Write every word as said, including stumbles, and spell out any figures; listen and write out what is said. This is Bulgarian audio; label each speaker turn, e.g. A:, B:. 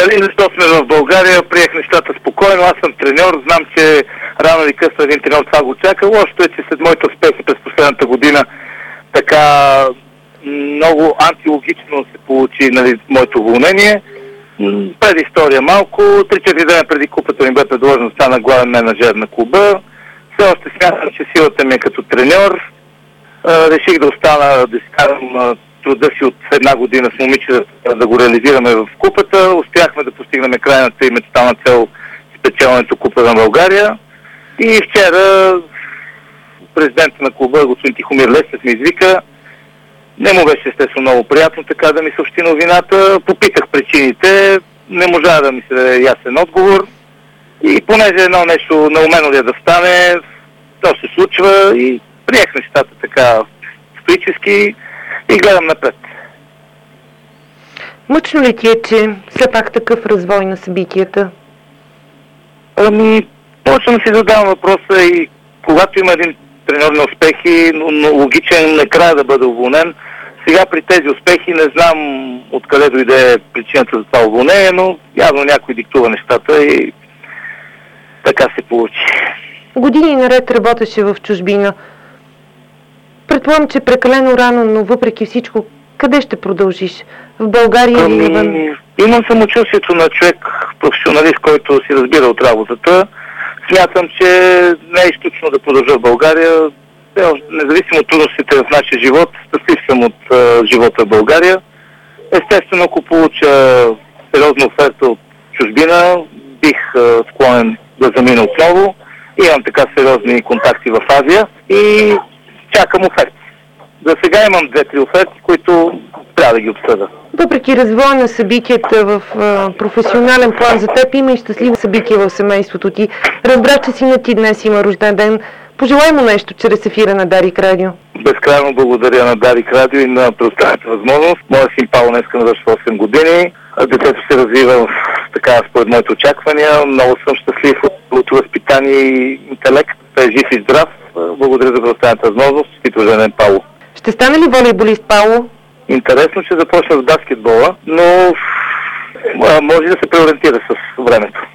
A: Нали, защо сме в България, приех нещата спокойно, аз съм треньор, знам, че рано или късно един треньор това го чака. Лошото е, че след моите успехи през последната година така много антилогично се получи, нали, моето уволнение. Преди история малко, три-четири дена преди купата ми бе предложено да стана главен менеджер на клуба. Все още смятам, че силата ми е като треньор. Реших да остана, да изкарам труда си от една година с момичета да го реализираме в купата. Успяхме да постигнем крайната и мечтална цел спечелването Купа на България. И вчера президентът на клуба, господин Тихомир Лесев, ми извика. Не му беше естествено много приятно така да ми съобщи новината. Попитах причините, не можа да ми се даде ясен отговор. И понеже едно нещо наумено ли е да стане, то се случва и приех нещата така стоически и гледам напред.
B: Мъчно ли ти е, че все пак такъв развой на събитията?
A: Ами, почвам да си задавам въпроса и когато има един треньор на успехи, но, но логичен накрая да бъде уволнен. Сега при тези успехи не знам откъде дойде причината за това уволнение, но явно някой диктува нещата и така се получи.
B: Години наред работеше в чужбина. Предполагам, че прекалено рано, но въпреки всичко, къде ще продължиш? В България или навън?
A: Имам самочувствието на човек, професионалист, който си разбира от работата. Смятам, че не е изключно да продължа в България. Независимо от трудностите в нашия живот, щастлив съм от а, живота в България. Естествено, ако получа сериозна оферта от чужбина, бих а, склонен да замина отново. Имам така сериозни контакти в Азия и чакам оферти. За сега имам две-три оферти, които трябва да ги обсъда.
B: Въпреки развоя на събитията в а, професионален план за теб, има и щастливи събития в семейството ти. Разбрах, че синът ти днес има рожден ден. Пожелай му нещо чрез ефира на Дарик Радио.
A: Безкрайно благодаря на Дарик Радио и на предоставената възможност. Моя син Павло днеска навършва осем години. Детето се развива така според моите очаквания. Много съм щастлив от възпитание и интелект. Той е жив и здрав. Благодаря за предоставената възможност. Честит рожден ден, Павло.
B: Ще стане ли волейболист, Павло?
A: Интересно, че започна с баскетбола, но може да се преориентира с времето.